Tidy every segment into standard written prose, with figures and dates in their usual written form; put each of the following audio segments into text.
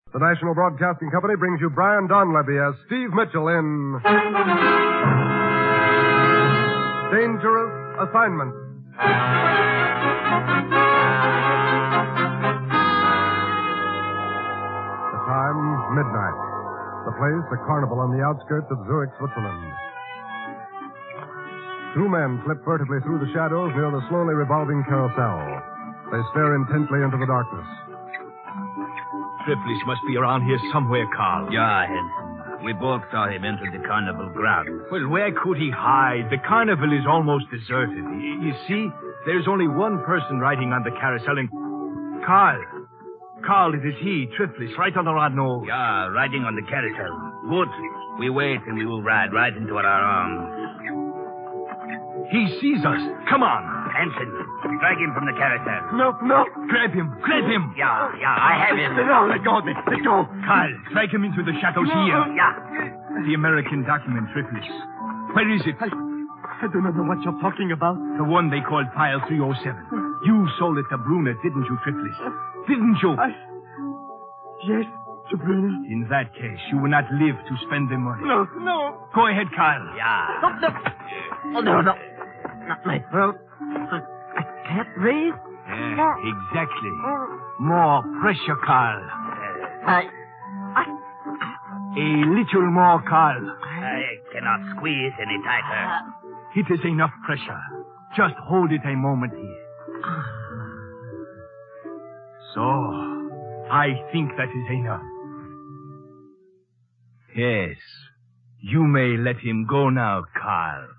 The National Broadcasting Company brings you Brian Donlevy as Steve Mitchell in Dangerous Assignment. The time, midnight. The place, a carnival on the outskirts of Zurich, Switzerland. Two men slip furtively through the shadows near the slowly revolving carousel. They stare intently into the darkness. Triplis must be around here somewhere, Carl. Yeah, Henson. We both saw him enter the carnival grounds. Well, where could he hide? The carnival is almost deserted. You see, there's only one person riding on the carousel, and... Carl, it is he, Triplis, right under our nose. Yeah, riding on the carousel. Good. We wait and we will ride right into our arms. He sees us. Come on. Henson, drag him from the carousel. No. Grab him. Yeah, I have him. Let go of me. Let go. Carl, drag him into the shadows here. Yeah. The American document, Triplis. Where is it? I do not know what you're talking about. The one they called File 307. You sold it to Brunner, didn't you, Triplis? Didn't you? Yes, to Brunner. In that case, you will not live to spend the money. No. Go ahead, Carl. Yeah. No. Not my throat. I can't breathe. Yeah, exactly. More pressure, Carl. A little more, Carl. I cannot squeeze any tighter. It is enough pressure. Just hold it a moment here. So, I think that is enough. Yes. You may let him go now, Carl.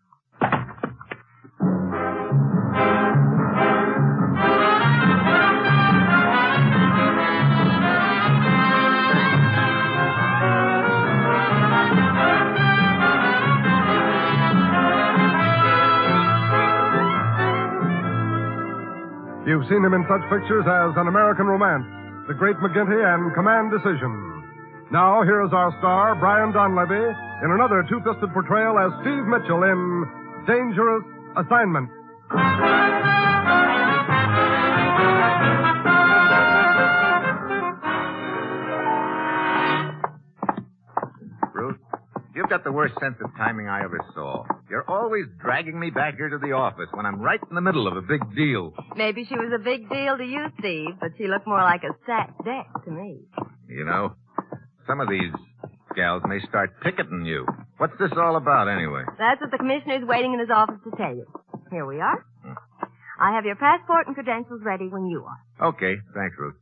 You've seen him in such pictures as An American Romance, The Great McGinty, and Command Decision. Now, here is our star, Brian Donlevy, in another two-fisted portrayal as Steve Mitchell in Dangerous Assignment. Bruce, you've got the worst sense of timing I ever saw. You're always dragging me back here to the office when I'm right in the middle of a big deal. Maybe she was a big deal to you, Steve, but she looked more like a stacked deck to me. You know, some of these gals may start picketing you. What's this all about, anyway? That's what the commissioner's waiting in his office to tell you. Here we are. I have your passport and credentials ready when you are. Okay, thanks, Ruth.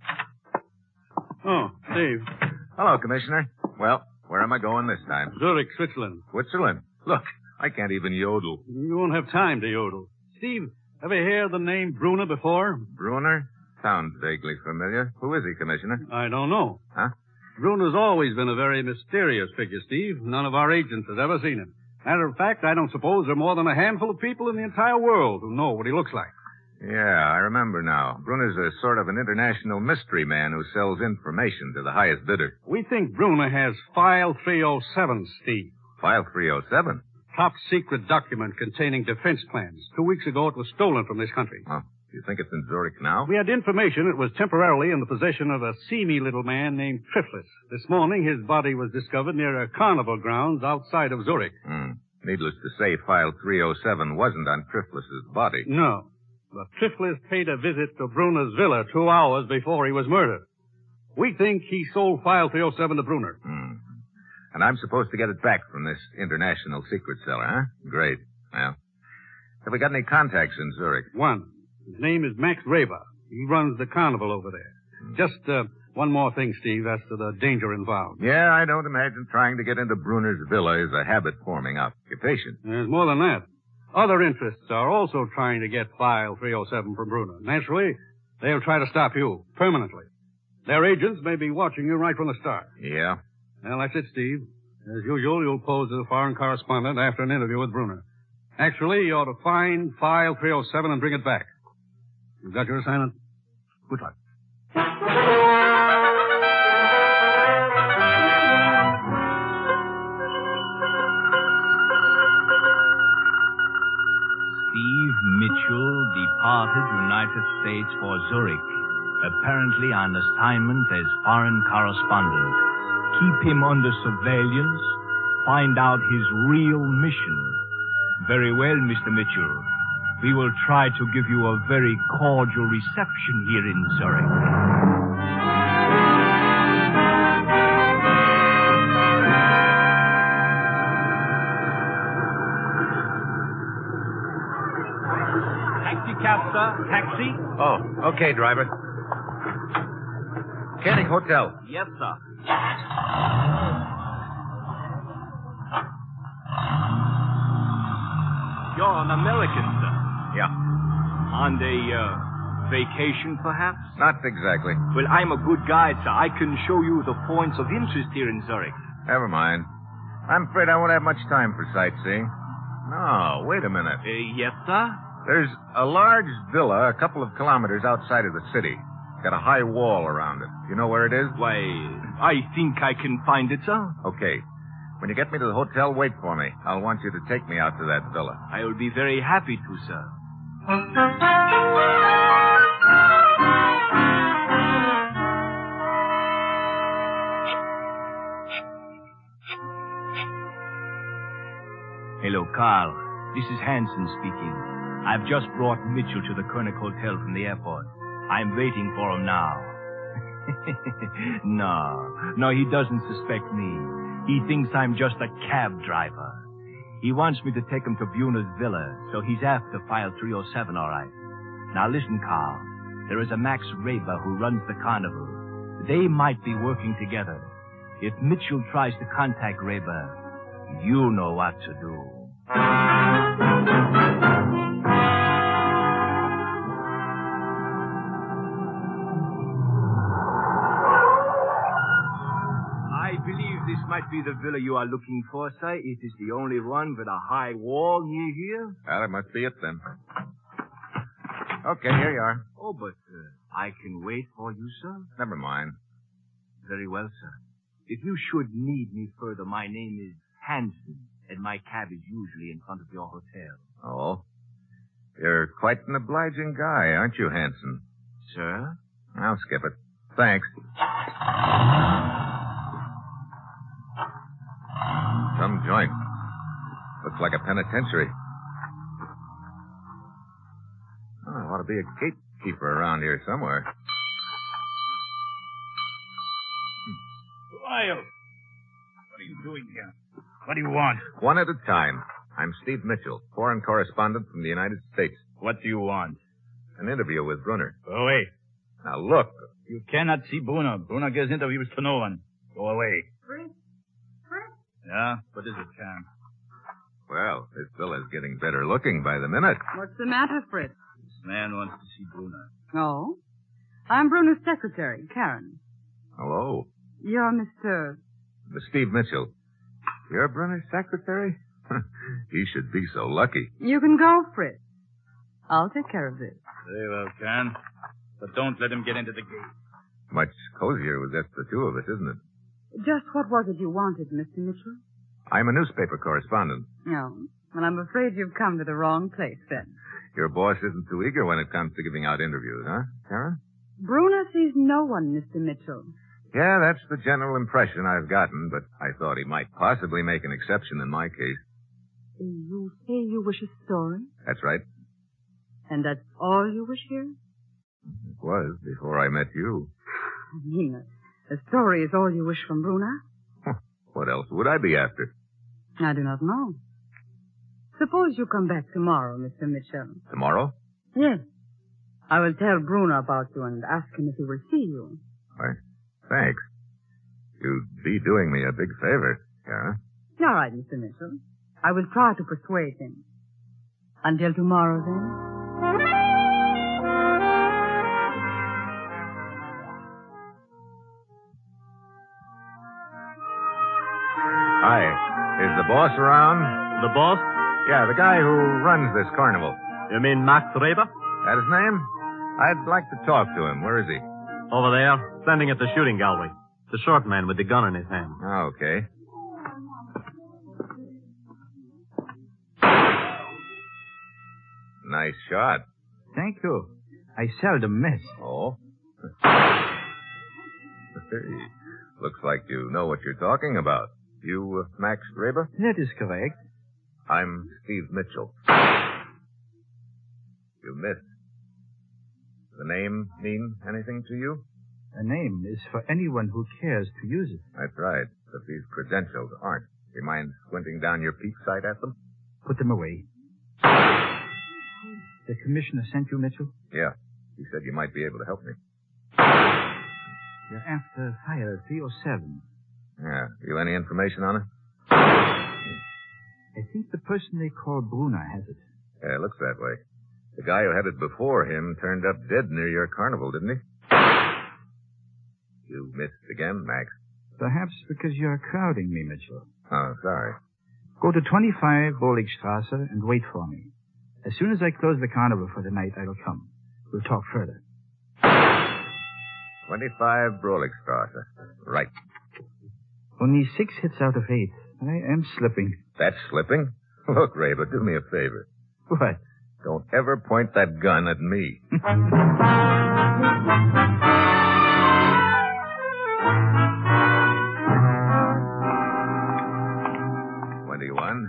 Oh, Steve. Hello, Commissioner. Well, where am I going this time? Zurich, Switzerland. Switzerland. Look, I can't even yodel. You won't have time to yodel. Steve, ever heard the name Brunner before? Brunner? Sounds vaguely familiar. Who is he, Commissioner? I don't know. Huh? Brunner's always been a very mysterious figure, Steve. None of our agents has ever seen him. Matter of fact, I don't suppose there are more than a handful of people in the entire world who know what he looks like. Yeah, I remember now. Brunner's a sort of an international mystery man who sells information to the highest bidder. We think Brunner has File 307, Steve. File 307? Top secret document containing defense plans. 2 weeks ago, it was stolen from this country. Oh, you think it's in Zurich now? We had information it was temporarily in the possession of a seamy little man named Triplis. This morning, his body was discovered near a carnival grounds outside of Zurich. Needless to say, File 307 wasn't on Triplis' body. No. But Triplis paid a visit to Brunner's villa 2 hours before he was murdered. We think he sold File 307 to Brunner. And I'm supposed to get it back from this international secret seller, huh? Great. Well, have we got any contacts in Zurich? One. His name is Max Raber. He runs the carnival over there. Just one more thing, Steve, as to the danger involved. Yeah, I don't imagine trying to get into Brunner's villa is a habit-forming occupation. There's more than that. Other interests are also trying to get File 307 from Brunner. Naturally, they'll try to stop you permanently. Their agents may be watching you right from the start. Yeah? Well, that's it, Steve. As usual, you'll pose as a foreign correspondent after an interview with Brunner. Actually, you ought to find File 307 and bring it back. You've got your assignment? Good luck. Steve Mitchell departed United States for Zurich, a apparently on assignment as foreign correspondent. Keep him under surveillance. Find out his real mission. Very well, Mr. Mitchell. We will try to give you a very cordial reception here in Zurich. Taxi cab, sir. Taxi? Oh, okay, driver. Koenig Hotel. Yes, sir. You're an American, sir. Yeah. On a vacation, perhaps? Not exactly. Well, I'm a good guide, sir. I can show you the points of interest here in Zurich. Never mind. I'm afraid I won't have much time for sightseeing. No, wait a minute. Yes, sir? There's a large villa a couple of kilometers outside of the city. Got a high wall around it. You know where it is? Why, I think I can find it, sir. Okay. When you get me to the hotel, wait for me. I'll want you to take me out to that villa. I will be very happy to, sir. Hello, Carl. This is Hansen speaking. I've just brought Mitchell to the Koenig Hotel from the airport. I'm waiting for him now. No, he doesn't suspect me. He thinks I'm just a cab driver. He wants me to take him to Buna's villa, so he's after file 307, all right. Now listen, Carl. There is a Max Raber who runs the carnival. They might be working together. If Mitchell tries to contact Raber, you know what to do. I believe this might be the villa you are looking for, sir. It is the only one with a high wall near here. Well, that must be it then. Okay, here you are. Oh, but I can wait for you, sir. Never mind. Very well, sir. If you should need me further, my name is Hansen, and my cab is usually in front of your hotel. Oh? You're quite an obliging guy, aren't you, Hansen? Sir? I'll skip it. Thanks. Some joint. Looks like a penitentiary. Oh, there ought to be a gatekeeper around here somewhere. Who are you? What are you doing here? What do you want? One at a time. I'm Steve Mitchell, foreign correspondent from the United States. What do you want? An interview with Brunner. Go away. Now, look. You cannot see Brunner. Brunner gives interviews to no one. Go away. Fritz? Yeah? What is it, Karen? Well, this villa's getting better looking by the minute. What's the matter, Fritz? This man wants to see Brunner. Oh? I'm Bruno's secretary, Karen. Hello. You're Mr. Steve Mitchell. You're Brunner's secretary? He should be so lucky. You can go, Fritz. I'll take care of this. Very well, Karen. But don't let him get into the gate. Much cozier with just the two of us, isn't it? Just what was it you wanted, Mr. Mitchell? I'm a newspaper correspondent. No. Well, I'm afraid you've come to the wrong place, then. Your boss isn't too eager when it comes to giving out interviews, huh, Karen? Bruno sees no one, Mr. Mitchell. Yeah, that's the general impression I've gotten, but I thought he might possibly make an exception in my case. You say you wish a story? That's right. And that's all you wish here? It was before I met you. I mean, a story is all you wish from Bruna? What else would I be after? I do not know. Suppose you come back tomorrow, Mr. Mitchell. Tomorrow? Yes. I will tell Bruno about you and ask him if he will see you. Why, thanks. You'd be doing me a big favor, Karen. All right, Mr. Mitchell. I will try to persuade him. Until tomorrow, then. Hi. Is the boss around? The boss? Yeah, the guy who runs this carnival. You mean Max Reber? That his name? I'd like to talk to him. Where is he? Over there, standing at the shooting gallery. The short man with the gun in his hand. Oh, okay. Nice shot. Thank you. I seldom miss. Oh? Hey, looks like you know what you're talking about. You, Max Graber? That is correct. I'm Steve Mitchell. You missed. The name mean anything to you? A name is for anyone who cares to use it. That's right, but these credentials aren't. Do you mind squinting down your peep sight at them? Put them away. The commissioner sent you, Mitchell? Yeah. He said you might be able to help me. You're after file 307. Yeah. You any information on it? I think the person they call Brunner has it. Yeah, it looks that way. The guy who had it before him turned up dead near your carnival, didn't he? You missed again, Max. Perhaps because you're crowding me, Mitchell. Oh, sorry. Go to 25 Boligstrasse and wait for me. As soon as I close the carnival for the night, I will come. We'll talk further. 25 Broligstrasse. Right. Only 6 hits out of 8. I am slipping. That's slipping? Look, Raver, do me a favor. What? Don't ever point that gun at me. 21.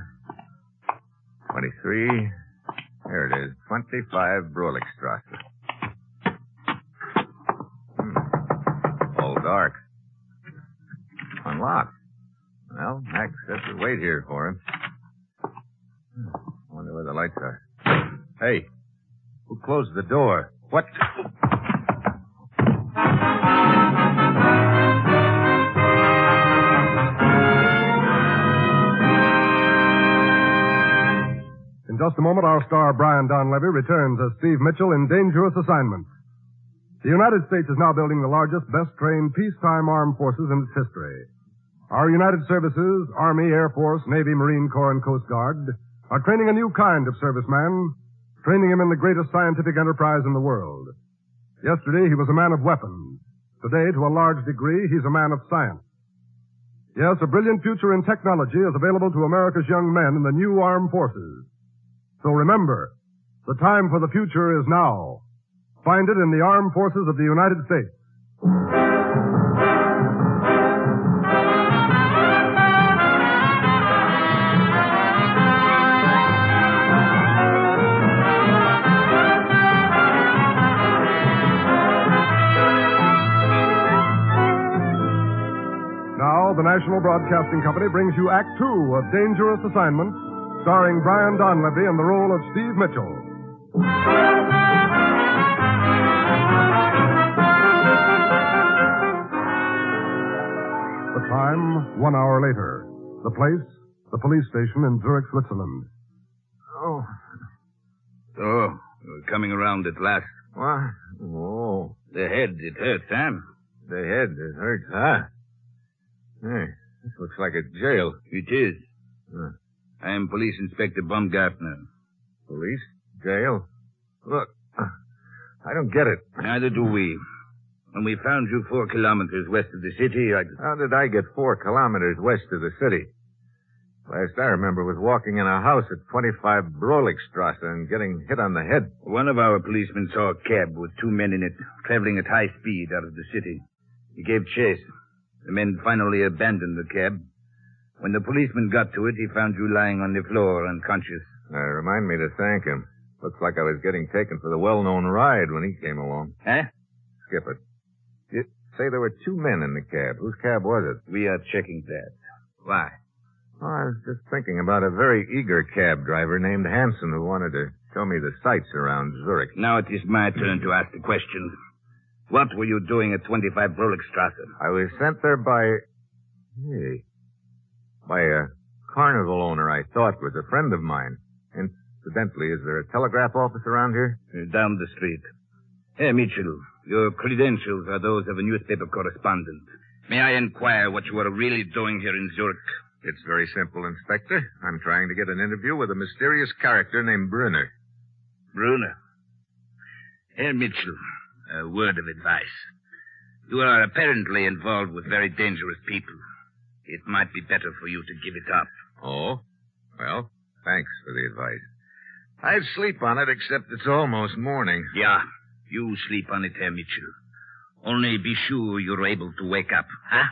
23. There it is. 25 Broligstrasse. All dark. Unlocked. Well, Max says to wait here for him. Wonder where the lights are. Hey, who closed the door? What? In just a moment, our star Brian Donlevy returns as Steve Mitchell in Dangerous Assignment. The United States is now building the largest, best-trained peacetime armed forces in its history. Our United Services, Army, Air Force, Navy, Marine Corps, and Coast Guard, are training a new kind of serviceman, training him in the greatest scientific enterprise in the world. Yesterday, he was a man of weapons. Today, to a large degree, he's a man of science. Yes, a brilliant future in technology is available to America's young men in the new armed forces. So remember, the time for the future is now. Find it in the Armed Forces of the United States. Now, the National Broadcasting Company brings you Act Two of Dangerous Assignment, starring Brian Donlevy in the role of Steve Mitchell. The time, 1 hour later. The place, the police station in Zurich, Switzerland. Oh. So, we're coming around at last. What? Oh. The head, it hurts, Sam. The head, it hurts, huh? Hey, this looks like a jail. It is. I am Police Inspector Baumgartner. Police? Jail? Look, I don't get it. Neither do we. When we found you 4 kilometers west of the city, How did I get 4 kilometers west of the city? Last I remember was walking in a house at 25 Broligstrasse and getting hit on the head. One of our policemen saw a cab with 2 men in it, traveling at high speed out of the city. He gave chase. The men finally abandoned the cab. When the policeman got to it, he found you lying on the floor, unconscious. Remind me to thank him. Looks like I was getting taken for the well-known ride when he came along. Huh? Skip it. You say there were 2 men in the cab. Whose cab was it? We are checking that. Why? Oh, I was just thinking about a very eager cab driver named Hansen who wanted to show me the sights around Zurich. Now it is my turn to ask the questions. What were you doing at 25 Broligstrasse? I was sent there by a carnival owner I thought was a friend of mine. Incidentally, is there a telegraph office around here? Down the street. Hey, Mitchell, your credentials are those of a newspaper correspondent. May I inquire what you are really doing here in Zurich? It's very simple, Inspector. I'm trying to get an interview with a mysterious character named Brunner. Brunner? Herr Mitchell, a word of advice. You are apparently involved with very dangerous people. It might be better for you to give it up. Oh? Well, thanks for the advice. I'd sleep on it, except it's almost morning. Yeah, you sleep on it, Herr Mitchell. Only be sure you're able to wake up, huh?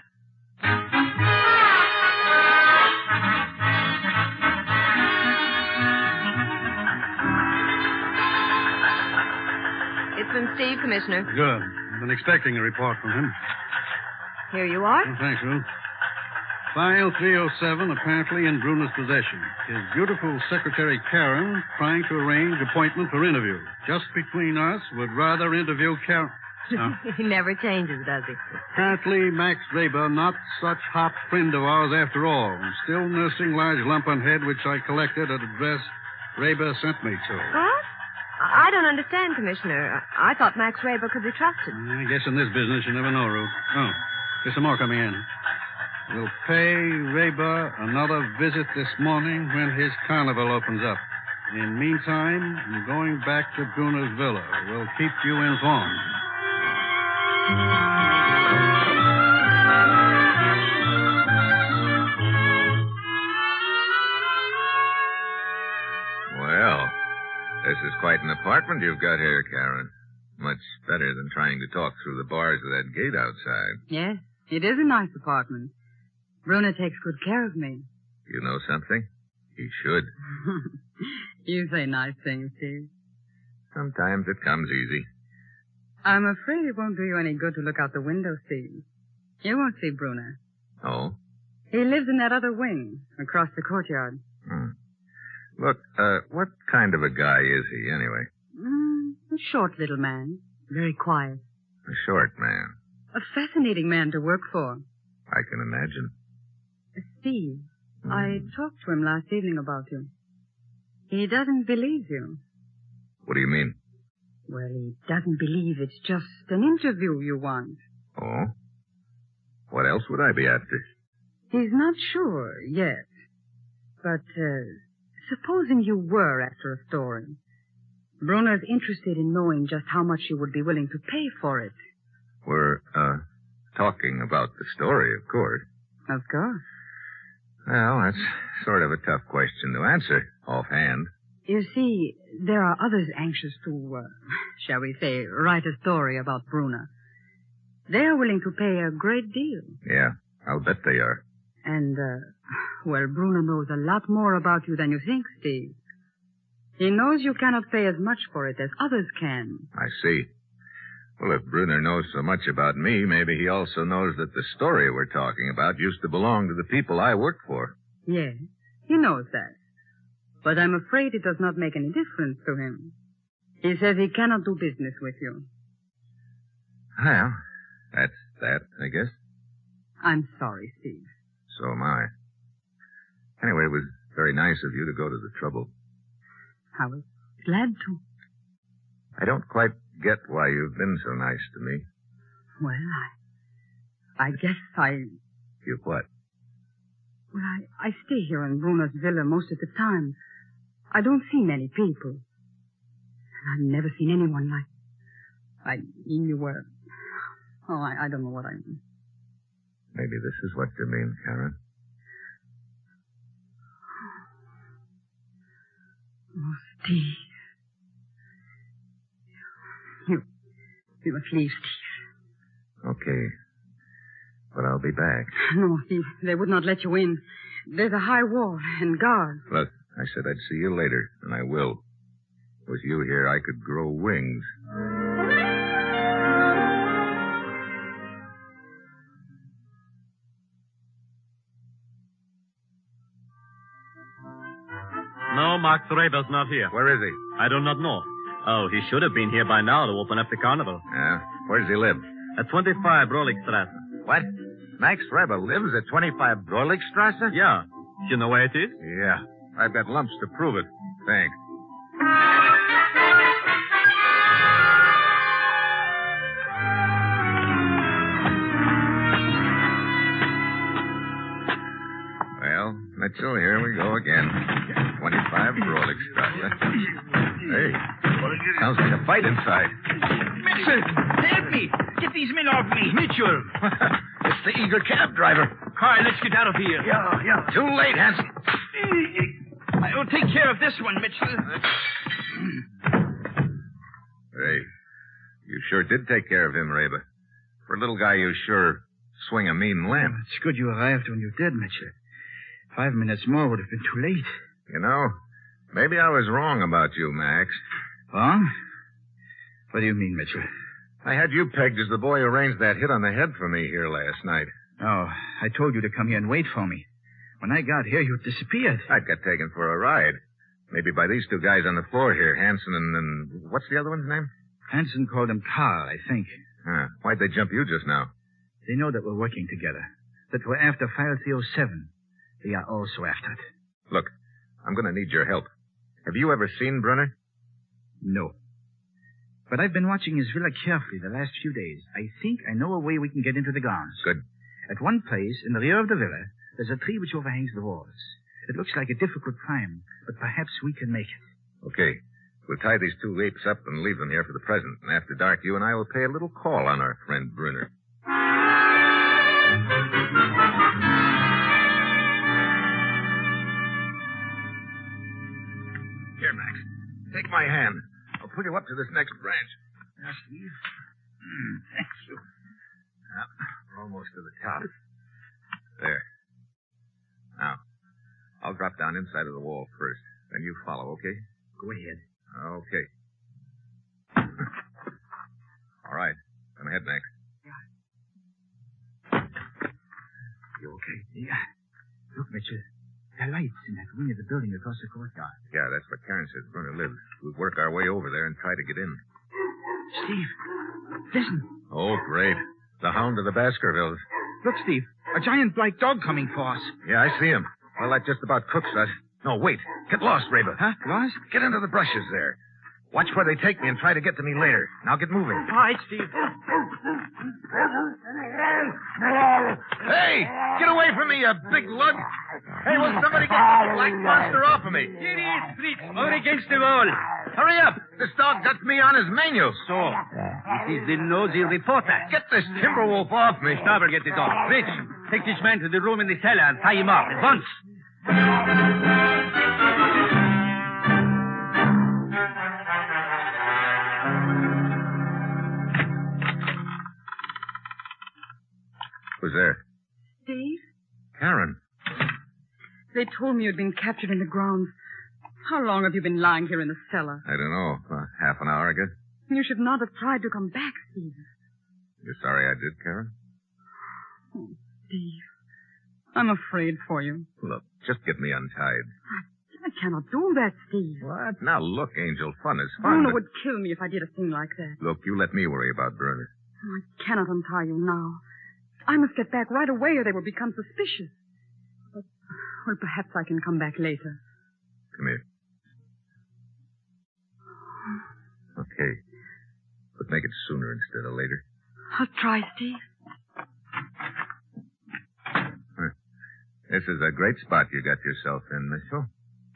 It's from Steve, Commissioner. Good. I've been expecting a report from him. Here you are. Oh, thanks, Ruth. File 307 apparently in Bruner's possession. His beautiful secretary, Karen, trying to arrange appointment for interview. Just between us, would rather interview Karen. He never changes, does he? Apparently, Max Raber, not such hot friend of ours after all. Still nursing large lump on head, which I collected at address Raber sent me to. What? I don't understand, Commissioner. I thought Max Raber could be trusted. I guess in this business you never know, Ruth. Oh, there's some more coming in. We'll pay Raber another visit this morning when his carnival opens up. In meantime, I'm going back to Bruner's villa. We'll keep you informed. Well, this is quite an apartment you've got here, Karen. Much better than trying to talk through the bars of that gate outside. Yes, it is a nice apartment. Bruner takes good care of me. You know something? He should. You say nice things, Steve. Sometimes it comes easy. I'm afraid it won't do you any good to look out the window, Steve. You won't see Bruner. Oh? He lives in that other wing, across the courtyard. Look, what kind of a guy is he, anyway? A short little man. Very quiet. A short man. A fascinating man to work for. I can imagine. Steve, I talked to him last evening about you. He doesn't believe you. What do you mean? Well, he doesn't believe it's just an interview you want. Oh? What else would I be after? He's not sure yet. But, supposing you were after a story. Bruner's interested in knowing just how much you would be willing to pay for it. We're, talking about the story, of course. Of course. Well, that's sort of a tough question to answer, offhand. You see, there are others anxious to, shall we say, write a story about Bruner. They are willing to pay a great deal. Yeah, I'll bet they are. And, well, Bruner knows a lot more about you than you think, Steve. He knows you cannot pay as much for it as others can. I see. Well, if Bruner knows so much about me, maybe he also knows that the story we're talking about used to belong to the people I work for. Yes, he knows that. But I'm afraid it does not make any difference to him. He says he cannot do business with you. Well, that's that, I guess. I'm sorry, Steve. So am I. Anyway, it was very nice of you to go to the trouble. I was glad to. I don't quite get why you've been so nice to me. Well, I guess I... You what? Well, I stay here in Bruner's villa most of the time. I don't see many people. I've never seen anyone like you were. Oh, I don't know what I mean. Maybe this is what you mean, Karen. Oh, Steve. You must leave, Steve. Okay. But I'll be back. No, Steve, they would not let you in. There's a high wall and guards. Look, I said I'd see you later, and I will. With you here, I could grow wings. No, Max Raber's not here. Where is he? I do not know. Oh, he should have been here by now to open up the carnival. Yeah? Where does he live? At 25 Broligstrasse. What? Max Reber lives at 25 Broligstrasse? Yeah. You know where it is? Yeah. I've got lumps to prove it. Thanks. Well, Mitchell, here we go again. 25 Broligstrasse. Hey, sounds like a fight inside. Mitchell, help me! Get these men off me! Mitchell! It's the eager cab driver. Carl, let's get out of here. Yeah. Too late, Hanson. I will take care of this one, Mitchell. Hey, you sure did take care of him, Raber. For a little guy, you sure swing a mean limp. It's good you arrived when you did, Mitchell. 5 minutes more would have been too late. You know, maybe I was wrong about you, Max. Wrong? What do you mean, Mitchell? I had you pegged as the boy who arranged that hit on the head for me here last night. Oh, I told you to come here and wait for me. When I got here, you disappeared. I got taken for a ride. Maybe by these two guys on the floor here, Hanson and what's the other one's name? Hanson called him Carl, I think. Huh. Why'd they jump you just now? They know that we're working together. That we're after File 307. They are also after it. Look, I'm going to need your help. Have you ever seen Brunner? No. But I've been watching his villa carefully the last few days. I think I know a way we can get into the grounds. Good. At one place, in the rear of the villa, there's a tree which overhangs the walls. It looks like a difficult climb, but perhaps we can make it. Okay. We'll tie these two apes up and leave them here for the present. And after dark, you and I will pay a little call on our friend Brunner. Here, Max. Take my hand. I'll pull you up to this next branch. Yes, Steve. Thank you. Now, we're almost to the top. There. Now, I'll drop down inside of the wall first. Then you follow, okay? Go ahead. Okay. All right. Come ahead, Max. You okay? Yeah. Look, Mitchell. There are lights in that wing of the building across the courtyard. Yeah, that's what Karen says Brunner lives. We'll work our way over there and try to get in. Steve, listen. Oh, great. The hound of the Baskervilles. Look, Steve. A giant black dog coming for us. Yeah, I see him. Well, that just about cooks us. No, wait. Get lost, Raber. Huh? Lost? Get into the brushes there. Watch where they take me and try to get to me later. Now get moving. All right, Steve. Hey! Get away from me, you big lug! Hey, will somebody get this black monster off of me? Here he is, Fritz, over against the wall. Hurry up! This dog got me on his menu. So, this is the nosy reporter. Get this Timberwolf off me. Stauber, get the dog. Fritz, take this man to the room in the cellar and tie him up at once. Who's there? Steve? Karen. They told me you'd been captured in the grounds. How long have you been lying here in the cellar? I don't know. Half an hour, I guess. You should not have tried to come back, Steve. You're sorry I did, Karen? Oh, Steve. I'm afraid for you. Look, just get me untied. I cannot do that, Steve. What? Now, look, Angel, fun is fun. Bruno but... would kill me if I did a thing like that. Look, you let me worry about Brunner. Oh, I cannot untie you now. I must get back right away or they will become suspicious. But, well, perhaps I can come back later. Come here. Okay. But make it sooner instead of later. I'll try, Steve. This is a great spot you got yourself in, Mitchell.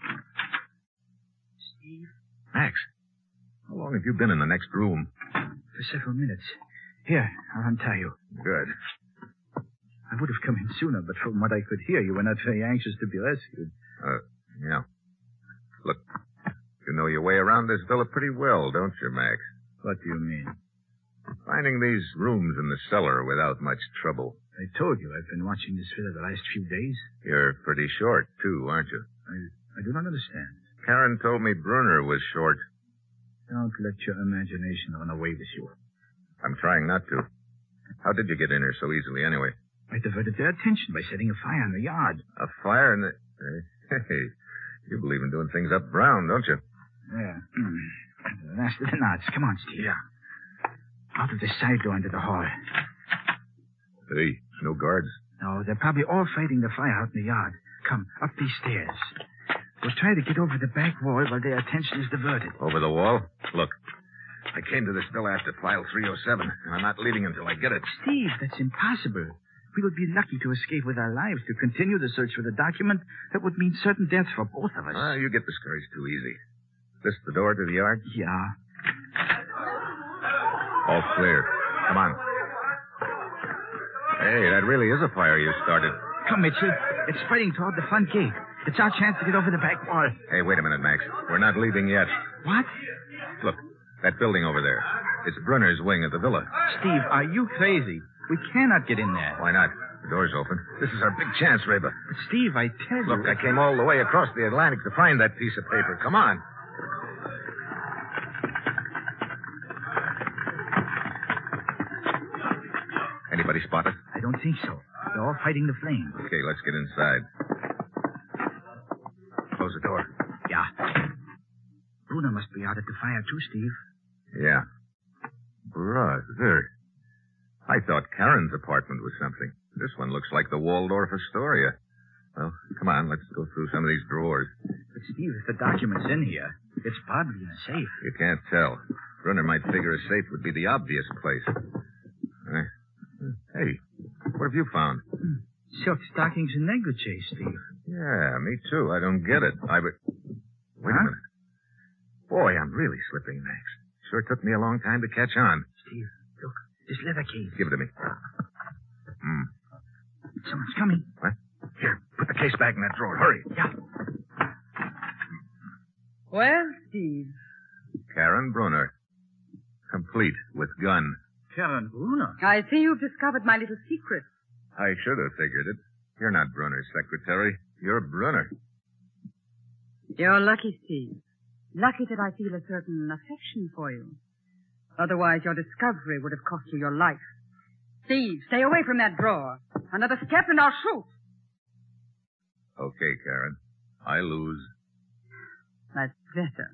Steve? Max, how long have you been in the next room? For several minutes. Here, I'll untie you. Good. I would have come in sooner, but from what I could hear, you were not very anxious to be rescued. Yeah. Look, you know your way around this villa pretty well, don't you, Max? What do you mean? Finding these rooms in the cellar without much trouble. I told you I've been watching this villa the last few days. You're pretty short, too, aren't you? I do not understand. Karen told me Brunner was short. Don't let your imagination run away with you. I'm trying not to. How did you get in here so easily, anyway? I diverted their attention by setting a fire in the yard. A fire in the... Hey, you believe in doing things up brown, don't you? Yeah. Last of the knots. Come on, Steve. Yeah. Out of the side door into the hall. Hey, no guards. No, they're probably all fighting the fire out in the yard. Come, up these stairs. We'll try to get over the back wall while their attention is diverted. Over the wall? Look, I came to this villa after File 307, and I'm not leaving until I get it. Steve, that's impossible. We would be lucky to escape with our lives. To continue the search for the document, that would mean certain death for both of us. You get discouraged too easy. This the door to the yard? Yeah. All clear. Come on. Hey, that really is a fire you started. Come, Mitchell. It's spreading toward the front gate. It's our chance to get over the back wall. Hey, wait a minute, Max. We're not leaving yet. What? Look, that building over there. It's Brunner's wing of the villa. Steve, are you crazy? We cannot get in there. Why not? The door's open. This is our big chance, Reba. But Steve, I tell you... Look, I came all the way across the Atlantic to find that piece of paper. Come on. Anybody spot us? I don't think so. They're all fighting the flames. Okay, let's get inside. Close the door. Yeah. Bruno must be out at the fire too, Steve. Yeah. Brother. I thought Karen's apartment was something. This one looks like the Waldorf Astoria. Well, come on, let's go through some of these drawers. But, Steve, if the document's in here, it's probably in a safe. You can't tell. Brunner might figure a safe would be the obvious place. Hey, what have you found? Silk stockings and negligee, Steve. Yeah, me too. I don't get it. Wait a minute. Boy, I'm really slipping, Max. Sure took me a long time to catch on. Steve, look. This leather case. Give it to me. Someone's coming. What? Here, put the case back in that drawer. Hurry. Yeah. Well, Steve. Karen Brunner. Complete with gun. Karen Brunner? I see you've discovered my little secret. I should have figured it. You're not Brunner's secretary. You're Brunner. You're lucky, Steve. Lucky that I feel a certain affection for you. Otherwise, your discovery would have cost you your life. Steve, stay away from that drawer. Another step and I'll shoot. Okay, Karen. I lose. That's better.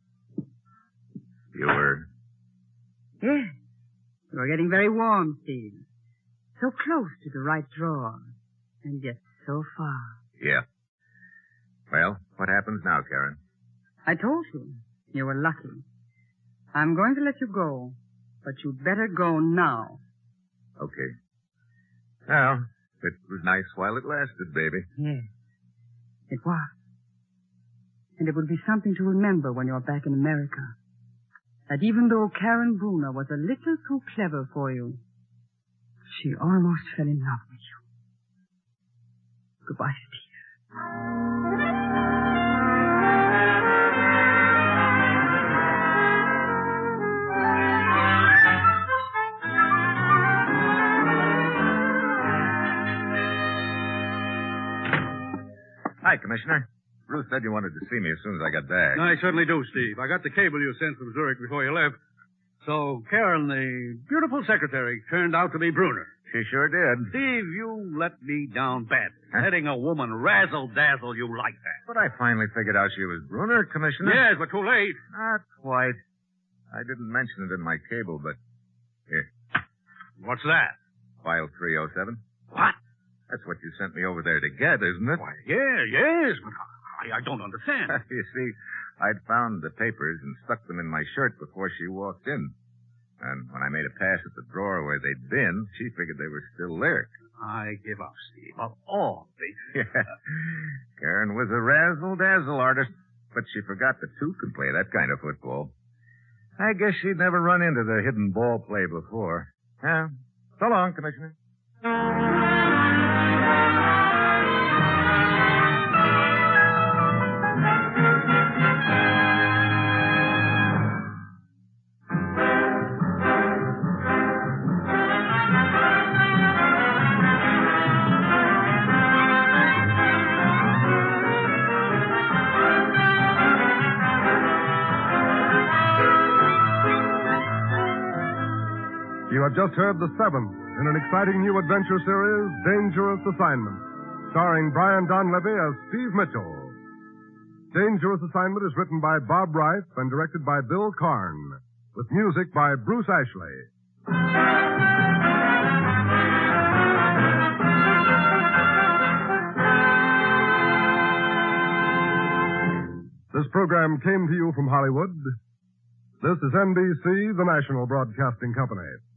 You were? Yes. You're getting very warm, Steve. So close to the right drawer. And yet so far. Yeah. Well, what happens now, Karen? I told you. You were lucky. I'm going to let you go. But you'd better go now. Okay. Well, it was nice while it lasted, baby. Yes. It was. And it will be something to remember when you're back in America. That even though Karen Brunner was a little too clever for you, she almost fell in love with you. Goodbye, Steve. Hi, Commissioner. Ruth said you wanted to see me as soon as I got back. I certainly do, Steve. I got the cable you sent from Zurich before you left. So, Karen, the beautiful secretary, turned out to be Brunner. She sure did. Steve, you let me down badly. Letting a woman razzle-dazzle you like that. But I finally figured out she was Brunner, Commissioner. Yes, but too late. Not quite. I didn't mention it in my cable, but... Here. What's that? File 307. What? That's what you sent me over there to get, isn't it? Why, yes, but I don't understand. You see, I'd found the papers and stuck them in my shirt before she walked in. And when I made a pass at the drawer where they'd been, she figured they were still there. I give up, Steve. Of all things. Yeah. Karen was a razzle-dazzle artist, but she forgot that two could play that kind of football. I guess she'd never run into the hidden ball play before. Yeah. So long, Commissioner. You have just heard the seventh in an exciting new adventure series, Dangerous Assignment, starring Brian Donlevy as Steve Mitchell. Dangerous Assignment is written by Bob Reif and directed by Bill Karn, with music by Bruce Ashley. This program came to you from Hollywood. This is NBC, the national broadcasting company.